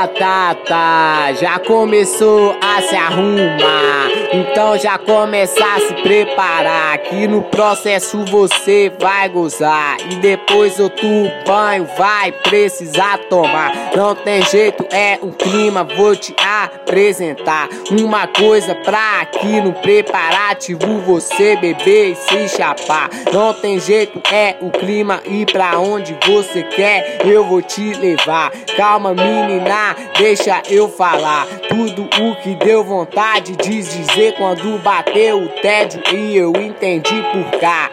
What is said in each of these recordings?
Já começou a se arrumar, então já começa a se preparar, que no processo você vai gozar e depois outro banho vai precisar tomar. Não tem jeito, é um clima, vou te apresentar uma coisa pra aqui no preparativo você beber e se chapar. Não tem jeito, é o clima e pra onde você quer eu vou te levar. Calma menina, deixa eu falar tudo o que deu vontade de dizer quando bateu o tédio e eu entendi por cá.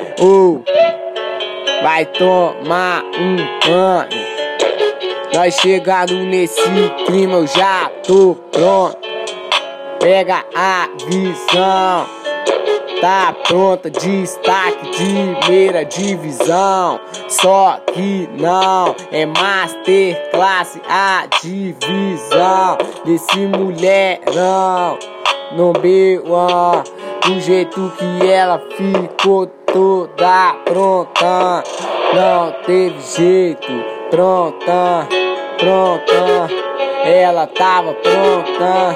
Vai tomar um banho. Nós chegando nesse clima, eu já tô pronto. Pega a visão, tá pronta, destaque de primeira divisão. Só que não, é Masterclass a divisão desse mulherão no B1. Do jeito que ela ficou toda pronta, não teve jeito, pronta. Ela tava pronta.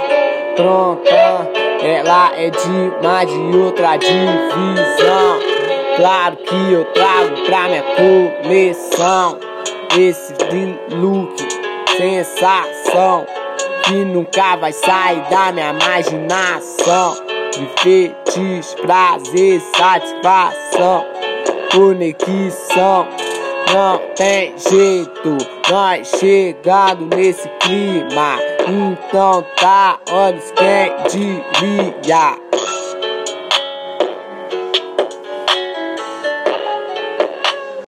Ela é de mais de outra divisão. Claro que eu trago pra minha coleção esse look, sensação que nunca vai sair da minha imaginação. De fetiche, prazer, satisfação, conexão. Não tem jeito, nós chegando nesse clima, então tá, olha quem diria.